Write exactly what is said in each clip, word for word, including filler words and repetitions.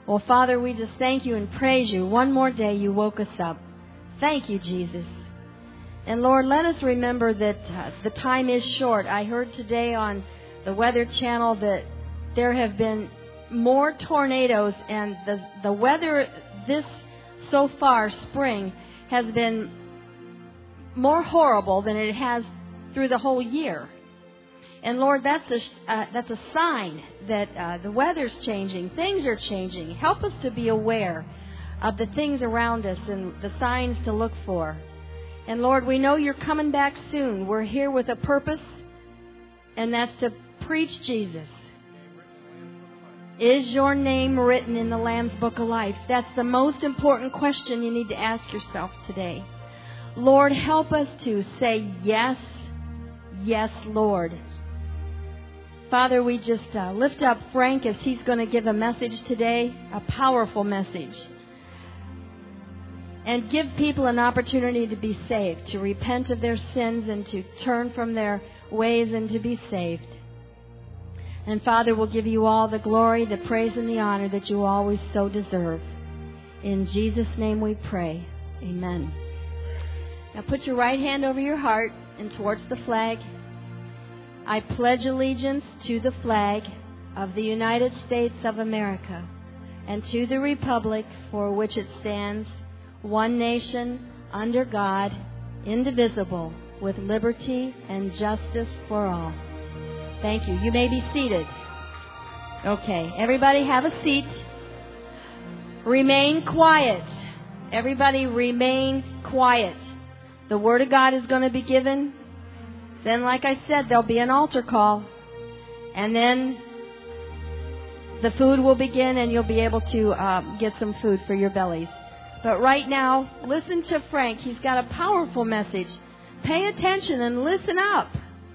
Well, Father, we just thank you and praise you. One more day you woke us up. Thank you, Jesus. And Lord, let us remember that uh, the time is short. I heard today on the Weather Channel that there have been more tornadoes, and the the weather this so far, spring, has been more horrible than it has through the whole year. And Lord, that's a uh, that's a sign that uh, the weather's changing, things are changing. Help us to be aware of the things around us and the signs to look for. And Lord, we know you're coming back soon. We're here with a purpose, and that's to preach Jesus. Is your name written in the Lamb's Book of Life? That's the most important question you need to ask yourself today. Lord, help us to say yes, yes, Lord. Father, we just uh, lift up Frank as he's going to give a message today, a powerful message. And give people an opportunity to be saved, to repent of their sins and to turn from their ways and to be saved. And Father, we'll give you all the glory, the praise, and the honor that you always so deserve. In Jesus' name we pray. Amen. Now put your right hand over your heart and towards the flag. I pledge allegiance to the flag of the United States of America and to the republic for which it stands, one nation, under God, indivisible, with liberty and justice for all. Thank you. You may be seated. Okay, everybody have a seat. Remain quiet. Everybody remain quiet. The Word of God is going to be given. Then, like I said, there'll be an altar call. And then the food will begin and you'll be able to uh, get some food for your bellies. But right now, listen to Frank. He's got a powerful message. Pay attention and listen up.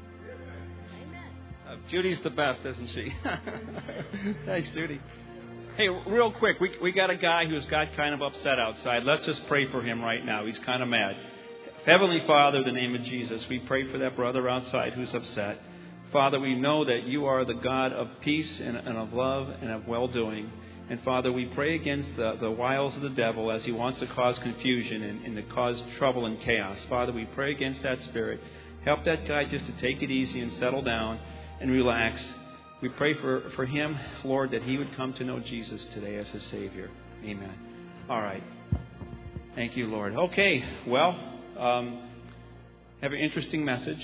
Uh, Judy's the best, isn't she? Thanks, Judy. Hey, real quick, we we got a guy who's got kind of upset outside. Let's just pray for him right now. He's kind of mad. Heavenly Father, in the name of Jesus, we pray for that brother outside who's upset. Father, we know that you are the God of peace and, and of love and of well-doing. And Father, we pray against the, the wiles of the devil as he wants to cause confusion and, and to cause trouble and chaos. Father, we pray against that spirit. Help that guy just to take it easy and settle down and relax. We pray for, for him, Lord, that he would come to know Jesus today as his Savior. Amen. All right. Thank you, Lord. Okay, well, um, have an interesting message.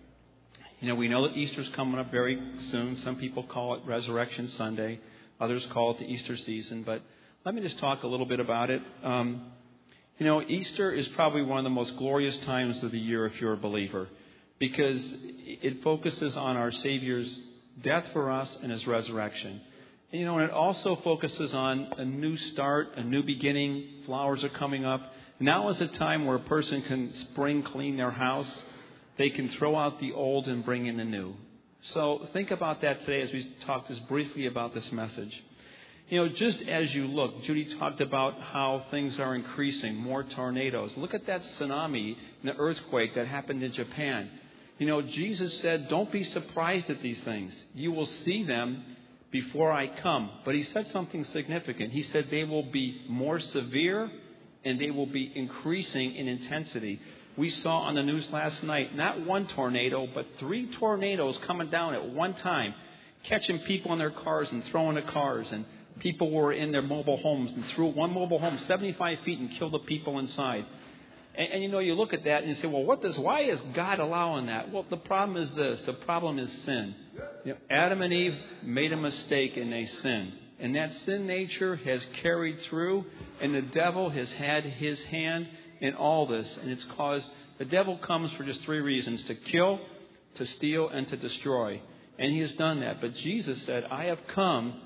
You know, we know that Easter's coming up very soon. Some people call it Resurrection Sunday. Others call it the Easter season, but let me just talk a little bit about it. Um, you know, Easter is probably one of the most glorious times of the year if you're a believer, because it focuses on our Savior's death for us and His resurrection. And, you know, and it also focuses on a new start, a new beginning. Flowers are coming up. Now is a time where a person can spring clean their house. They can throw out the old and bring in the new. So think about that today as we talk just briefly about this message. You know, just as you look, Judy talked about how things are increasing, more tornadoes. Look at that tsunami and the earthquake that happened in Japan. You know, Jesus said, don't be surprised at these things. You will see them before I come. But He said something significant. He said they will be more severe and they will be increasing in intensity. We saw on the news last night, not one tornado, but three tornadoes coming down at one time, catching people in their cars and throwing the cars. And people were in their mobile homes and threw one mobile home seventy-five feet and killed the people inside. And, and you know, you look at that and you say, well, what does, why is God allowing that? Well, the problem is this. The problem is sin. You know, Adam and Eve made a mistake and they sinned. And that sin nature has carried through, and the devil has had his hand in all this, and it's caused, the devil comes for just three reasons: to kill, to steal, and to destroy. And he has done that. But Jesus said, I have come,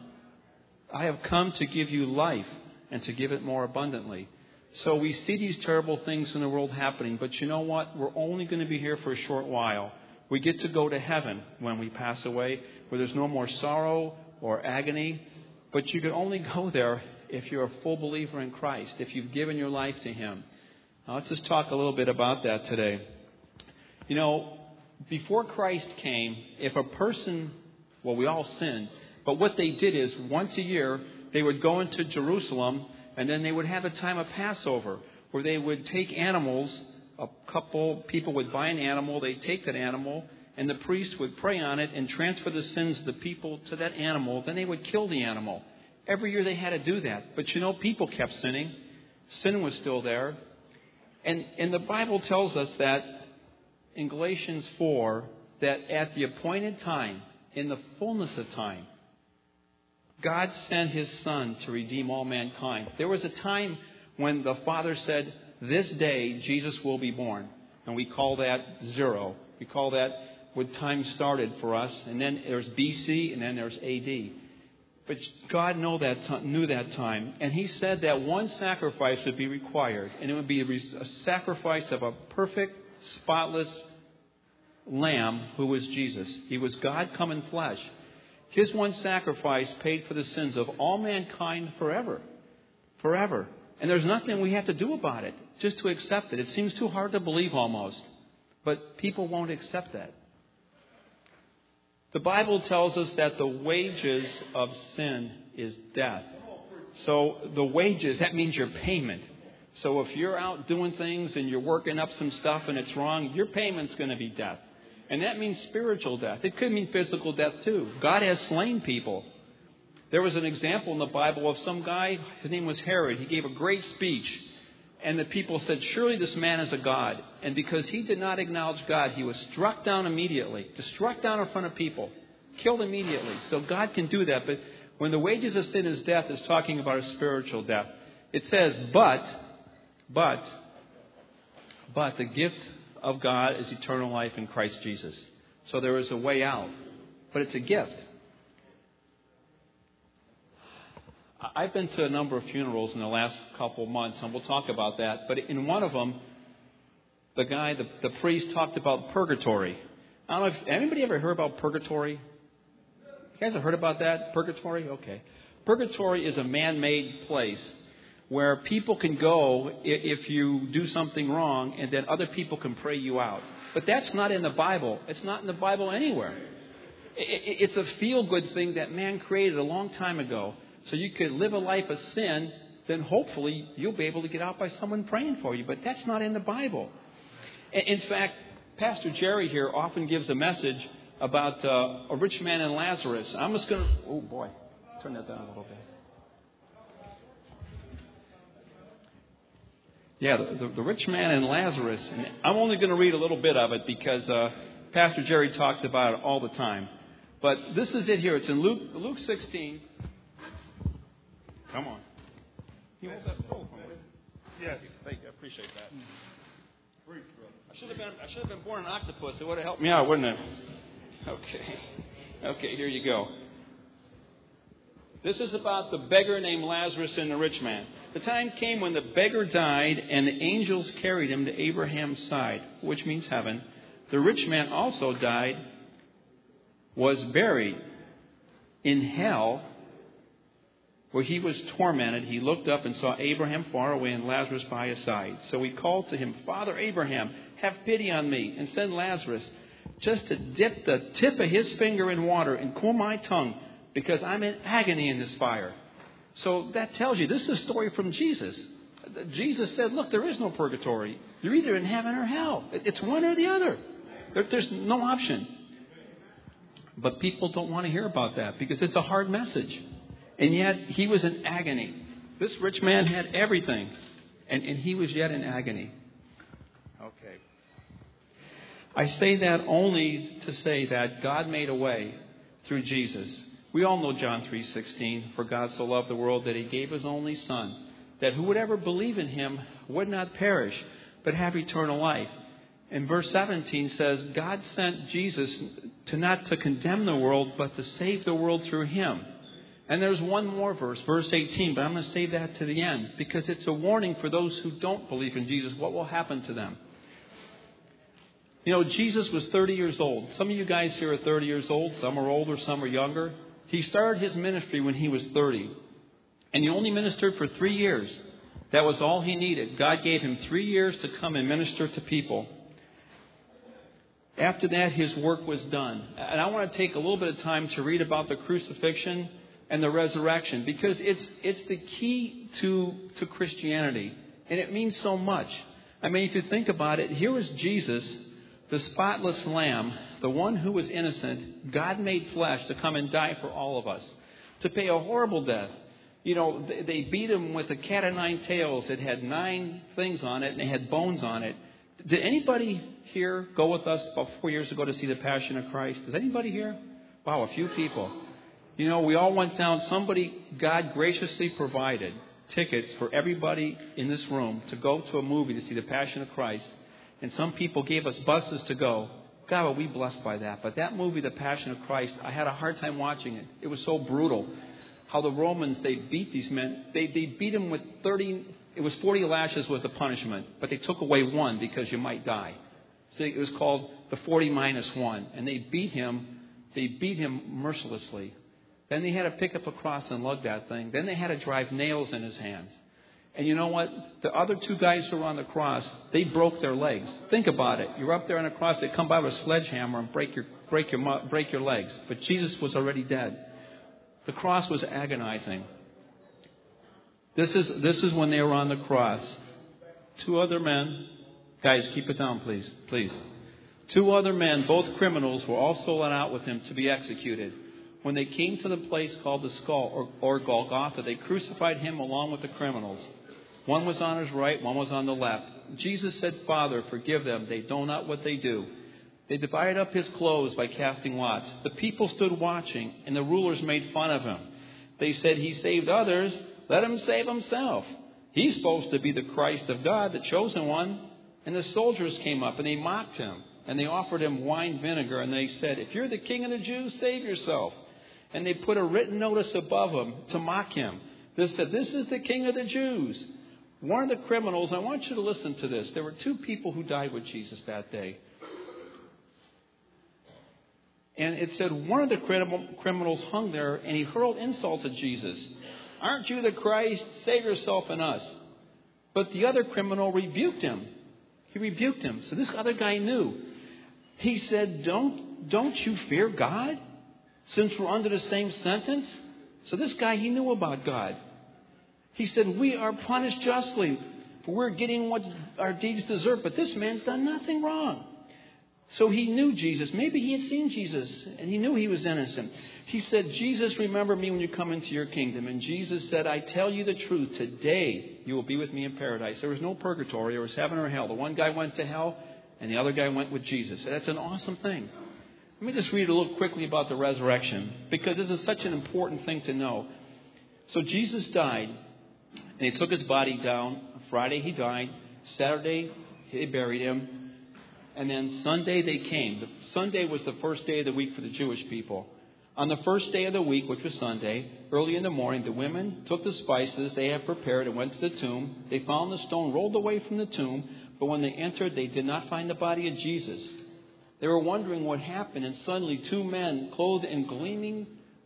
I have come to give you life and to give it more abundantly. So we see these terrible things in the world happening, but you know what? We're only going to be here for a short while. We get to go to heaven when we pass away, where there's no more sorrow or agony. But you can only go there if you're a full believer in Christ, if you've given your life to Him. Now, let's just talk a little bit about that today. You know, before Christ came, if a person, well, we all sinned, but what they did is once a year, they would go into Jerusalem, and then they would have a time of Passover where they would take animals. A couple people would buy an animal, they'd take that animal, and the priest would pray on it and transfer the sins of the people to that animal. Then they would kill the animal. Every year they had to do that. But you know, people kept sinning. Sin was still there. And, and the Bible tells us that in Galatians four, that at the appointed time, in the fullness of time, God sent His Son to redeem all mankind. There was a time when the Father said, this day Jesus will be born. And we call that zero. We call that when time started for us. And then there's B C and then there's A D. But God knew that, t- knew that time. And He said that one sacrifice would be required. And it would be a, re- a sacrifice of a perfect, spotless Lamb who was Jesus. He was God come in flesh. His one sacrifice paid for the sins of all mankind forever. Forever. And there's nothing we have to do about it. Just to accept it. It seems too hard to believe almost. But people won't accept that. The Bible tells us that the wages of sin is death. So the wages, that means your payment. So if you're out doing things and you're working up some stuff and it's wrong, your payment's going to be death. And that means spiritual death. It could mean physical death too. God has slain people. There was an example in the Bible of some guy, his name was Herod. He gave a great speech. And the people said, surely this man is a god. And because he did not acknowledge God, he was struck down immediately. Just struck down in front of people. Killed immediately. So God can do that. But when the wages of sin is death, it's talking about a spiritual death. It says, but, but, but the gift of God is eternal life in Christ Jesus. So there is a way out. But it's a gift. I've been to a number of funerals in the last couple of months, and we'll talk about that. But in one of them, the guy, the, the priest, talked about purgatory. I don't know if anybody ever heard about purgatory? You guys have heard about that? Purgatory? Okay. Purgatory is a man-made place where people can go if you do something wrong, and then other people can pray you out. But that's not in the Bible. It's not in the Bible anywhere. It's a feel-good thing that man created a long time ago. So you could live a life of sin, then hopefully you'll be able to get out by someone praying for you. But that's not in the Bible. In fact, Pastor Jerry here often gives a message about uh, a rich man and Lazarus. I'm just going to... Oh, boy. Turn that down a little bit. Yeah, the, the, the rich man and Lazarus. And I'm only going to read a little bit of it because uh, Pastor Jerry talks about it all the time. But this is it here. It's in Luke, Luke sixteen. Come on. You hold that phone for me? Yes. Thank you. I appreciate that. I should have been I should have been born an octopus. It would have helped me out, wouldn't it? Okay. Okay, here you go. This is about the beggar named Lazarus and the rich man. The time came when the beggar died and the angels carried him to Abraham's side, which means heaven. The rich man also died, was buried in hell, where he was tormented. He looked up and saw Abraham far away and Lazarus by his side. So he called to him, Father Abraham, have pity on me, and send Lazarus just to dip the tip of his finger in water and cool my tongue, because I'm in agony in this fire. So that tells you, this is a story from Jesus. Jesus said, look, there is no purgatory. You're either in heaven or hell. It's one or the other. There, there's no option. But people don't want to hear about that because it's a hard message. And yet, he was in agony. This rich man had everything. And, and he was yet in agony. Okay. I say that only to say that God made a way through Jesus. We all know John three sixteen. For God so loved the world that He gave His only Son, that who would ever believe in Him would not perish, but have eternal life. And verse seventeen says, God sent Jesus to not to condemn the world, but to save the world through Him. And there's one more verse, verse eighteen, but I'm going to save that to the end because it's a warning for those who don't believe in Jesus, what will happen to them. You know, Jesus was thirty years old. Some of you guys here are thirty years old. Some are older, some are younger. He started His ministry when He was thirty. And He only ministered for three years. That was all He needed. God gave Him three years to come and minister to people. After that, His work was done. And I want to take a little bit of time to read about the crucifixion. and the resurrection, because it's it's the key to to Christianity, and it means so much. I mean, if you think about it, here is Jesus, the spotless Lamb, the one who was innocent, God made flesh to come and die for all of us, to pay a horrible death. You know, they beat him with a cat o' nine tails. It had nine things on it, and they had bones on it. Did anybody here go with us about four years ago to see The Passion of Christ? Is anybody here? Wow, a few people. You know, we all went down. Somebody, God graciously provided tickets for everybody in this room to go to a movie to see The Passion of Christ. And some people gave us buses to go. God, were we blessed by that. But that movie, The Passion of Christ, I had a hard time watching it. It was so brutal. How the Romans, they beat these men. They, they beat them with thirty, it was forty lashes was the punishment. But they took away one because you might die. So it was called the forty minus one. And they beat him, they beat him mercilessly. Then they had to pick up a cross and lug that thing. Then they had to drive nails in his hands. And you know what? The other two guys who were on the cross, they broke their legs. Think about it. You're up there on a cross, they come by with a sledgehammer and break your break your break your legs. But Jesus was already dead. The cross was agonizing. This is this is when they were on the cross. Two other men, guys, keep it down, please, please. Two other men, both criminals, were also let out with him to be executed. When they came to the place called the Skull, or, or Golgotha, they crucified him along with the criminals. One was on his right, one was on the left. Jesus said, "Father, forgive them. They know not what they do." They divided up his clothes by casting lots. The people stood watching, and the rulers made fun of him. They said, "He saved others. Let him save himself. He's supposed to be the Christ of God, the chosen one." And the soldiers came up, and they mocked him. And they offered him wine vinegar, and they said, "If you're the king of the Jews, save yourself." And they put a written notice above him to mock him. They said, "This is the king of the Jews." One of the criminals, I want you to listen to this. There were two people who died with Jesus that day. And it said one of the criminals hung there, and he hurled insults at Jesus. "Aren't you the Christ? Save yourself and us." But the other criminal rebuked him. He rebuked him. So this other guy knew. He said, don't, don't you fear God, since we're under the same sentence? So this guy, he knew about God. He said, "We are punished justly, for we're getting what our deeds deserve. But this man's done nothing wrong." So he knew Jesus. Maybe he had seen Jesus, and he knew he was innocent. He said, "Jesus, remember me when you come into your kingdom." And Jesus said, "I tell you the truth. Today you will be with me in paradise." There was no purgatory. There was heaven or hell. The one guy went to hell, and the other guy went with Jesus. So that's an awesome thing. Let me just read a little quickly about the resurrection, because this is such an important thing to know. So Jesus died, and they took his body down. Friday he died. Saturday they buried him. And then Sunday they came. The Sunday was the first day of the week for the Jewish people. On the first day of the week, which was Sunday, early in the morning, the women took the spices they had prepared and went to the tomb. They found the stone rolled away from the tomb, but when they entered, they did not find the body of Jesus. They were wondering what happened, and suddenly two men, clothed in gleaming,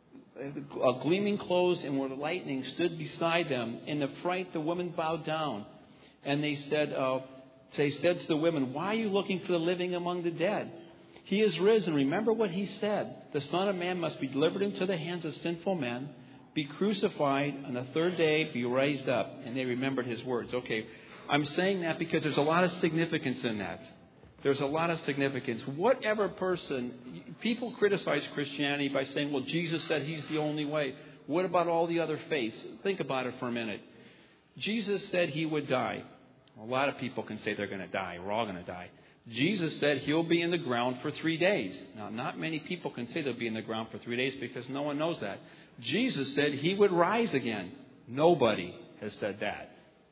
uh, gleaming clothes and with lightning, stood beside them. In the fright, the women bowed down, and they said, uh, they said to the women, "Why are you looking for the living among the dead? He is risen. Remember what he said. The Son of Man must be delivered into the hands of sinful men, be crucified, on the third day be raised up." And they remembered his words. Okay, I'm saying that because there's a lot of significance in that. There's a lot of significance. Whatever person, people criticize Christianity by saying, "Well, Jesus said he's the only way." What about all the other faiths? Think about it for a minute. Jesus said he would die. A lot of people can say they're going to die. We're all going to die. Jesus said he'll be in the ground for three days. Now, not many people can say they'll be in the ground for three days because no one knows that. Jesus said he would rise again. Nobody has said that.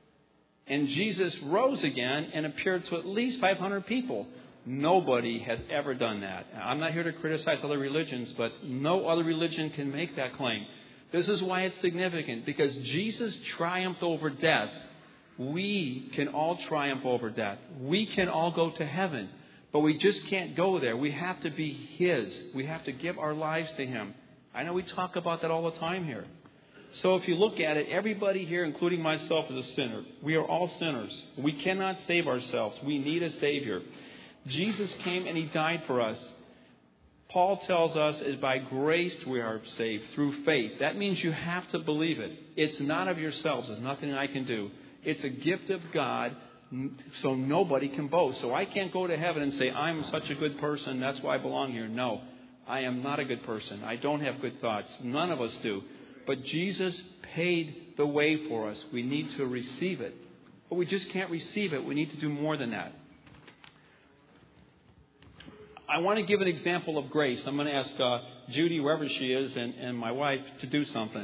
And Jesus rose again and appeared to at least five hundred people. Nobody has ever done that. I'm not here to criticize other religions, but no other religion can make that claim. This is why it's significant, because Jesus triumphed over death. We can all triumph over death. We can all go to heaven, but we just can't go there. We have to be his. We have to give our lives to him. I know we talk about that all the time here. So if you look at it, everybody here, including myself, is a sinner. We are all sinners. We cannot save ourselves. We need a Savior. Jesus came and he died for us. Paul tells us is by grace we are saved through faith. That means you have to believe it. It's not of yourselves. There's nothing I can do. It's a gift of God, so nobody can boast. So I can't go to heaven and say, I'm such a good person, that's why I belong here. No, I am not a good person. I don't have good thoughts. None of us do. But Jesus paid the way for us. We need to receive it. But we just can't receive it. We need to do more than that. I want to give an example of grace. I'm going to ask uh, Judy, wherever she is, and, and my wife to do something.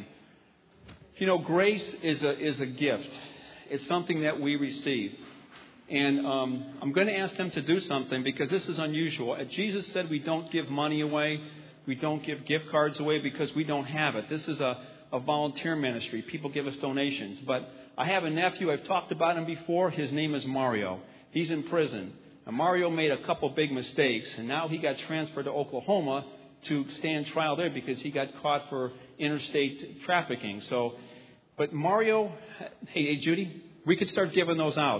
You know, grace is a is a gift. It's something that we receive. And um, I'm going to ask them to do something because this is unusual. Jesus said we don't give money away. We don't give gift cards away because we don't have it. This is a, a volunteer ministry. People give us donations. But I have a nephew. I've talked about him before. His name is Mario. He's in prison. Now, Mario made a couple big mistakes, and now he got transferred to Oklahoma to stand trial there because he got caught for interstate trafficking. So, but Mario, hey, hey Judy, we could start giving those out.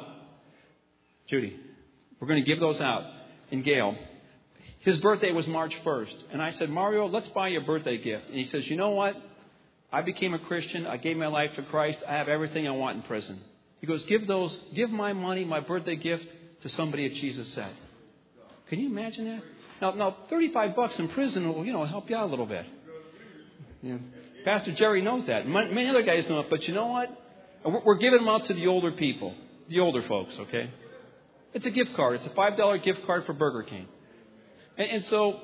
Judy, we're going to give those out. And Gail, his birthday was March first. And I said, Mario, let's buy you a birthday gift. And he says, you know what? I became a Christian. I gave my life to Christ. I have everything I want in prison. He goes, give those, give my money, my birthday gift, to somebody that Jesus said. Can you imagine that? Now, now, thirty-five bucks in prison will, you know, help you out a little bit. You know, Pastor Jerry knows that. Many other guys know it. But you know what? We're giving them out to the older people, the older folks, okay? It's a gift card. It's a five dollar gift card for Burger King. And, and so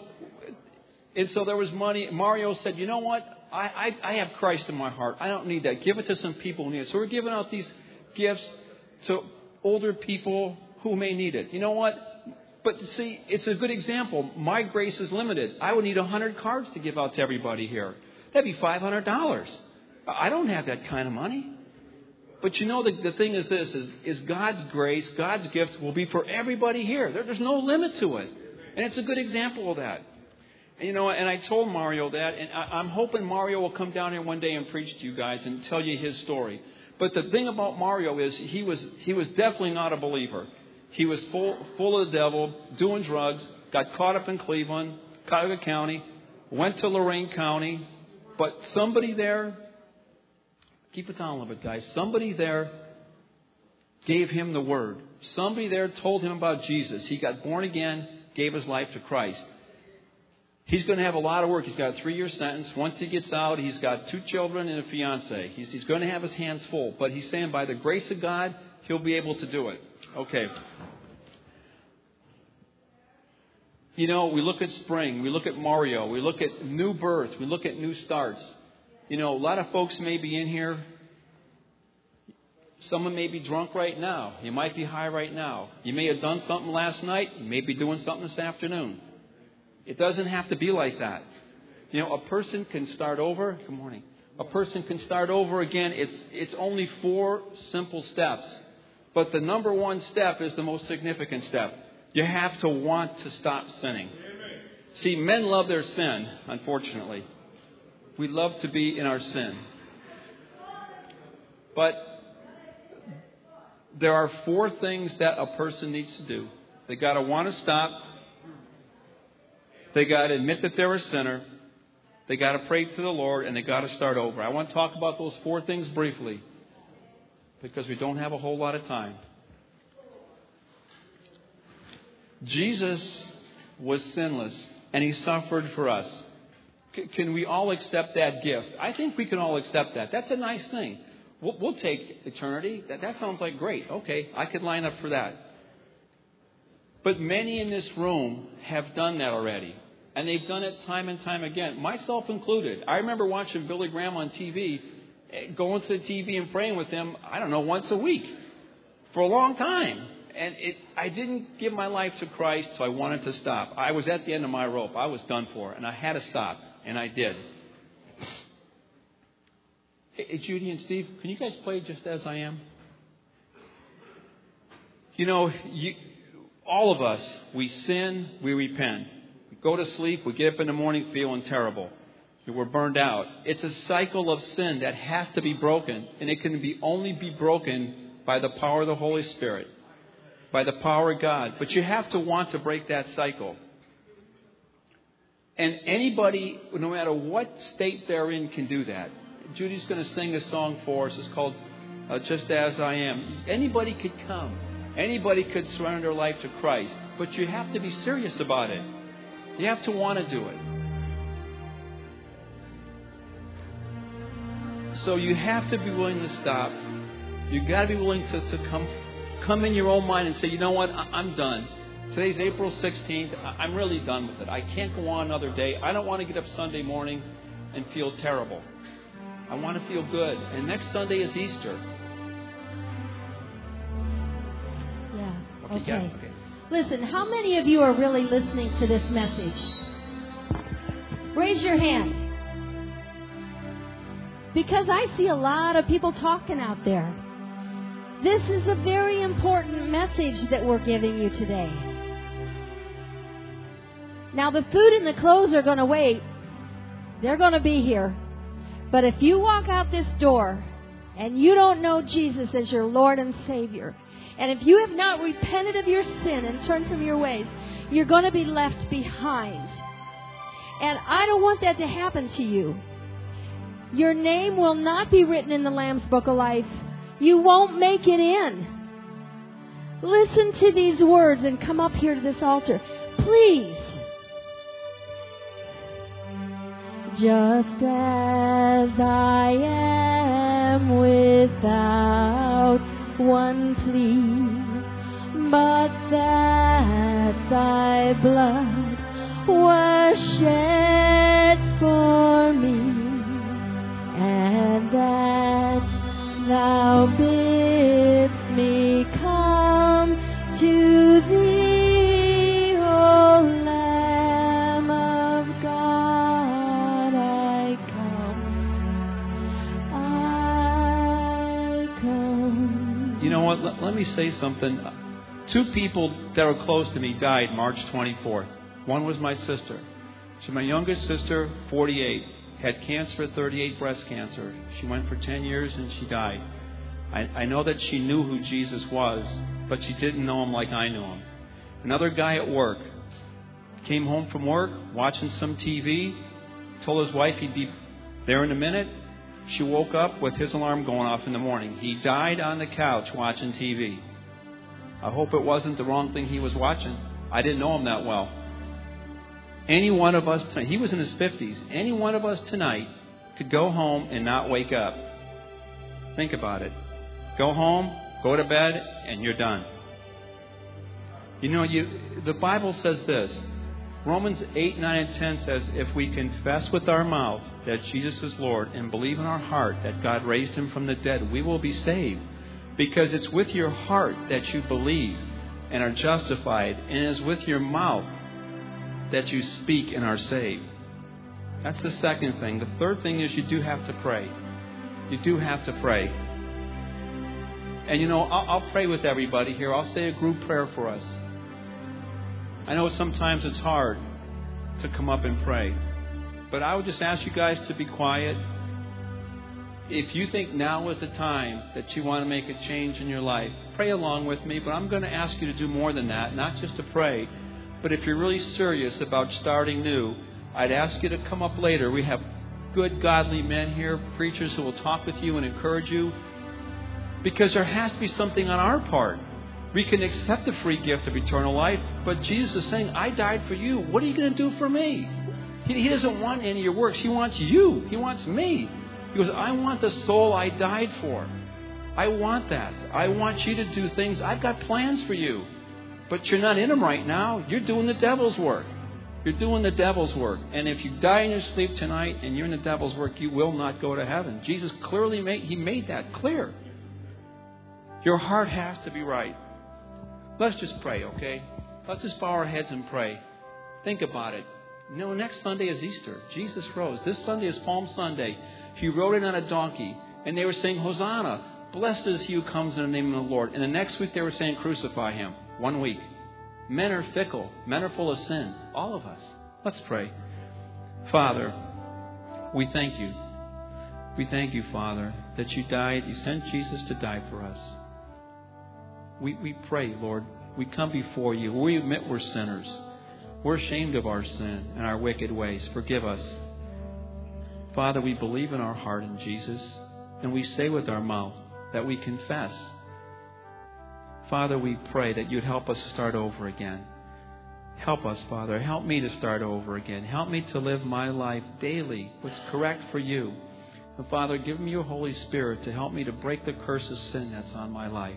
and so there was money. Mario said, you know what? I, I, I have Christ in my heart. I don't need that. Give it to some people who need it. So we're giving out these gifts to older people who may need it. You know what? But see, it's a good example. My grace is limited. I would need one hundred cards to give out to everybody here. That'd be five hundred dollars. I don't have that kind of money. But you know, the, the thing is this, is, is God's grace, God's gift will be for everybody here. There, there's no limit to it. And it's a good example of that. And, you know, and I told Mario that, and I, I'm hoping Mario will come down here one day and preach to you guys and tell you his story. But the thing about Mario is he was he was definitely not a believer. He was full full of the devil, doing drugs, got caught up in Cleveland, Cuyahoga County, went to Lorain County. But somebody there, keep it down a little bit, guys. Somebody there gave him the word. Somebody there told him about Jesus. He got born again, gave his life to Christ. He's going to have a lot of work. He's got a three-year sentence. Once he gets out, he's got two children and a fiance. He's, he's going to have his hands full. But he's saying by the grace of God, he'll be able to do it. Okay. You know, we look at spring. We look at Mario. We look at new birth. We look at new starts. You know, a lot of folks may be in here. Someone may be drunk right now. You might be high right now. You may have done something last night. You may be doing something this afternoon. It doesn't have to be like that. You know, a person can start over. Good morning. A person can start over again. It's it's only four simple steps. But the number one step is the most significant step. You have to want to stop sinning. See, men love their sin, unfortunately. We love to be in our sin. But there are four things that a person needs to do. They got to want to stop. They got to admit that they're a sinner. They got to pray to the Lord, and they got to start over. I want to talk about those four things briefly because we don't have a whole lot of time. Jesus was sinless, and He suffered for us. C- can we all accept that gift? I think we can all accept that. That's a nice thing. We'll, we'll take eternity. That, that sounds like great. Okay, I could line up for that. But many in this room have done that already. And they've done it time and time again, myself included. I remember watching Billy Graham on T V, going to the T V and praying with him, I don't know, once a week for a long time. And it, I didn't give my life to Christ, so I wanted to stop. I was at the end of my rope. I was done for, and I had to stop, and I did. Hey, Judy and Steve, can you guys play Just As I Am? You know, you, all of us, we sin, we repent. We go to sleep, we get up in the morning feeling terrible. We're burned out. It's a cycle of sin that has to be broken, and it can be only be broken by the power of the Holy Spirit, by the power of God. But you have to want to break that cycle. And anybody, no matter what state they're in, can do that. Judy's going to sing a song for us. It's called uh, Just As I Am. Anybody could come. Anybody could surrender their life to Christ. But you have to be serious about it. You have to want to do it. So you have to be willing to stop. You've got to be willing to, to come come in your own mind and say, you know what, I'm done. Today's April sixteenth. I'm really done with it. I can't go on another day. I don't want to get up Sunday morning and feel terrible. I want to feel good. And next Sunday is Easter. Yeah. Okay. Okay. Yeah, okay. Listen, how many of you are really listening to this message? Raise your hand. Because I see a lot of people talking out there. This is a very important message that we're giving you today. Now, the food and the clothes are going to wait. They're going to be here. But if you walk out this door and you don't know Jesus as your Lord and Savior, and if you have not repented of your sin and turned from your ways, you're going to be left behind. And I don't want that to happen to you. Your name will not be written in the Lamb's Book of Life. You won't make it in. Listen to these words and come up here to this altar. Please. Just as I am without one plea, but that thy blood was shed for me, and that thou bidst me come to thee, O Lamb of God, I come, I come. You know what? Let, let me say something. Two people that are close to me died March twenty-fourth. One was my sister. She's my youngest sister, forty-eight. Had cancer, thirty-eight, breast cancer. She went for ten years and she died. I, I know that she knew who Jesus was, but she didn't know him like I knew him. Another guy at work came home from work, watching some T V, told his wife he'd be there in a minute. She woke up with his alarm going off in the morning. He died on the couch watching T V. I hope it wasn't the wrong thing he was watching. I didn't know him that well. Any one of us tonight, he was in his fifties, any one of us tonight could go home and not wake up. Think about it. Go home, go to bed, and you're done. You know, you, the Bible says this. Romans eight, nine, and ten says, if we confess with our mouth that Jesus is Lord and believe in our heart that God raised him from the dead, we will be saved. Because it's with your heart that you believe and are justified, and it is with your mouth that you speak and are saved. That's the second thing. The third thing is you do have to pray. You do have to pray. And you know, I'll, I'll pray with everybody here. I'll say a group prayer for us. I know sometimes it's hard to come up and pray. But I would just ask you guys to be quiet. If you think now is the time that you want to make a change in your life, pray along with me. But I'm going to ask you to do more than that, not just to pray. But if you're really serious about starting new, I'd ask you to come up later. We have good, godly men here, preachers who will talk with you and encourage you. Because there has to be something on our part. We can accept the free gift of eternal life, but Jesus is saying, I died for you. What are you going to do for me? He, he doesn't want any of your works. He wants you. He wants me. He goes, I want the soul I died for. I want that. I want you to do things. I've got plans for you. But you're not in them right now. You're doing the devil's work. You're doing the devil's work. And if you die in your sleep tonight and you're in the devil's work, you will not go to heaven. Jesus clearly made, he made that clear. Your heart has to be right. Let's just pray, okay? Let's just bow our heads and pray. Think about it. You know, next Sunday is Easter. Jesus rose. This Sunday is Palm Sunday. He rode in on a donkey. And they were saying, Hosanna. Blessed is he who comes in the name of the Lord. And the next week they were saying, crucify him. One week. Men are fickle. Men are full of sin. All of us. Let's pray. Father, we thank you. We thank you, Father, that you died. You sent Jesus to die for us. We, we pray, Lord. We come before you. We admit we're sinners. We're ashamed of our sin and our wicked ways. Forgive us. Father, we believe in our heart in Jesus, and we say with our mouth that we confess. Father, we pray that you'd help us start over again. Help us, Father. Help me to start over again. Help me to live my life daily what's correct for you. And Father, give me your Holy Spirit to help me to break the curse of sin that's on my life.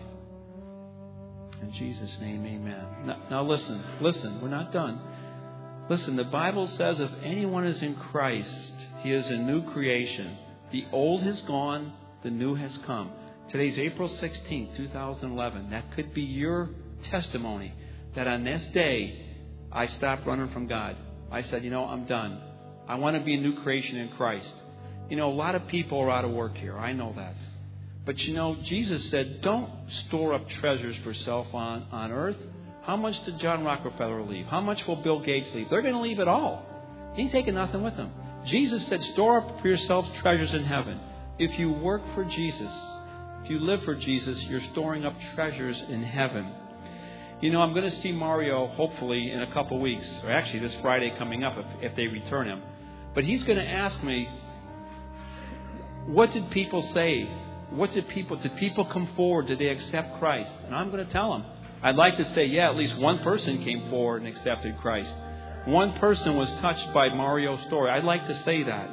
In Jesus' name, amen. Now, now listen, listen, we're not done. Listen, the Bible says if anyone is in Christ, he is a new creation. The old has gone, the new has come. Today's April sixteenth, twenty eleven. That could be your testimony that on this day, I stopped running from God. I said, you know, I'm done. I want to be a new creation in Christ. You know, a lot of people are out of work here. I know that. But you know, Jesus said, don't store up treasures for self on, on earth. How much did John Rockefeller leave? How much will Bill Gates leave? They're going to leave it all. He ain't taking nothing with them. Jesus said, store up for yourselves treasures in heaven. If you work for Jesus, if you live for Jesus, you're storing up treasures in heaven. You know, I'm going to see Mario hopefully in a couple weeks, or actually this Friday coming up if, if they return him. But he's going to ask me, what did people say? What did people, did people come forward? Did they accept Christ? And I'm going to tell him. I'd like to say, yeah, at least one person came forward and accepted Christ. One person was touched by Mario's story. I'd like to say that.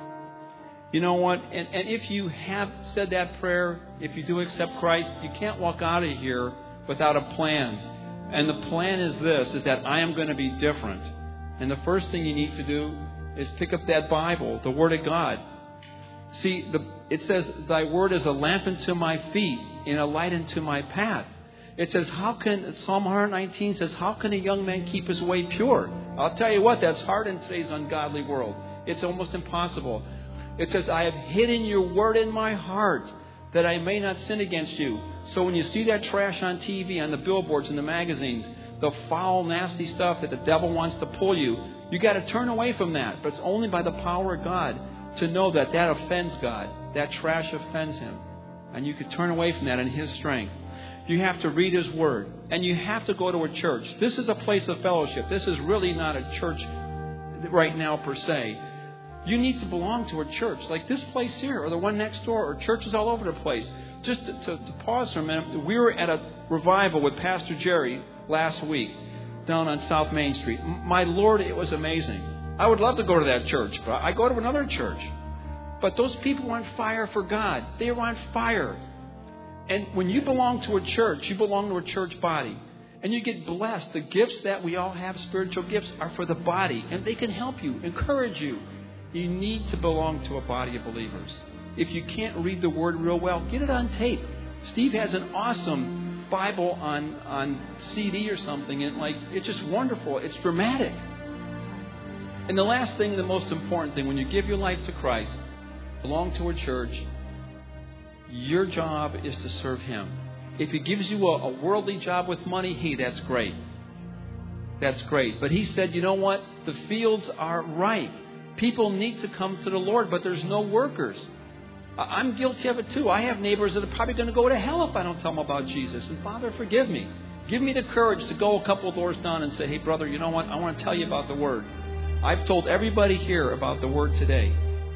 You know what? And, and if you have said that prayer, if you do accept Christ, you can't walk out of here without a plan. And the plan is this, is that I am going to be different. And the first thing you need to do is pick up that Bible, the Word of God. See, the, it says, thy word is a lamp unto my feet and a light unto my path. It says, how can, Psalm one nineteen says, how can a young man keep his way pure? I'll tell you what, that's hard in today's ungodly world. It's almost impossible. It says, I have hidden your word in my heart that I may not sin against you. So when you see that trash on T V, on the billboards, in the magazines, the foul, nasty stuff that the devil wants to pull you, you got to turn away from that. But it's only by the power of God to know that that offends God. That trash offends Him. And you can turn away from that in His strength. You have to read His Word. And you have to go to a church. This is a place of fellowship. This is really not a church right now per se. You need to belong to a church like this place here or the one next door or churches all over the place. Just to, to, to pause for a minute, we were at a revival with Pastor Jerry last week down on South Main Street. My Lord, it was amazing. I would love to go to that church, but I go to another church. But those people were on fire for God. They were on fire. And when you belong to a church, you belong to a church body. And you get blessed. The gifts that we all have, spiritual gifts, are for the body. And they can help you, encourage you. You need to belong to a body of believers. If you can't read the Word real well, get it on tape. Steve has an awesome Bible on, on C D or something. And like, it's just wonderful. It's dramatic. And the last thing, the most important thing, when you give your life to Christ, belong to a church, your job is to serve Him. If He gives you a, a worldly job with money, hey, that's great. That's great. But He said, you know what? The fields are ripe. People need to come to the Lord, but there's no workers. I'm guilty of it too. I have neighbors that are probably going to go to hell if I don't tell them about Jesus. And Father, forgive me. Give me the courage to go a couple of doors down and say, hey, brother, you know what? I want to tell you about the Word. I've told everybody here about the Word today.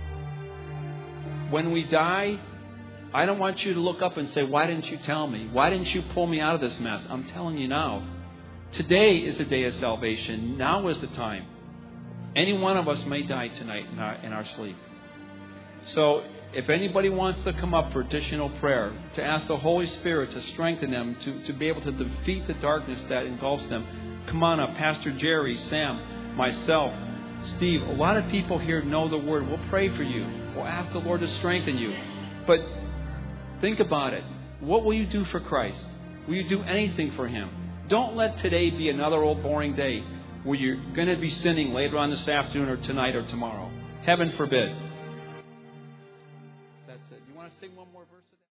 When we die, I don't want you to look up and say, why didn't you tell me? Why didn't you pull me out of this mess? I'm telling you now. Today is the day of salvation. Now is the time. Any one of us may die tonight in our, in our sleep. So if anybody wants to come up for additional prayer, to ask the Holy Spirit to strengthen them, to, to be able to defeat the darkness that engulfs them, come on up. Pastor Jerry, Sam, myself, Steve, a lot of people here know the Word. We'll pray for you. We'll ask the Lord to strengthen you. But think about it. What will you do for Christ? Will you do anything for Him? Don't let today be another old boring day where you're going to be sinning later on this afternoon or tonight or tomorrow. Heaven forbid. That's it. You want to sing one more verse?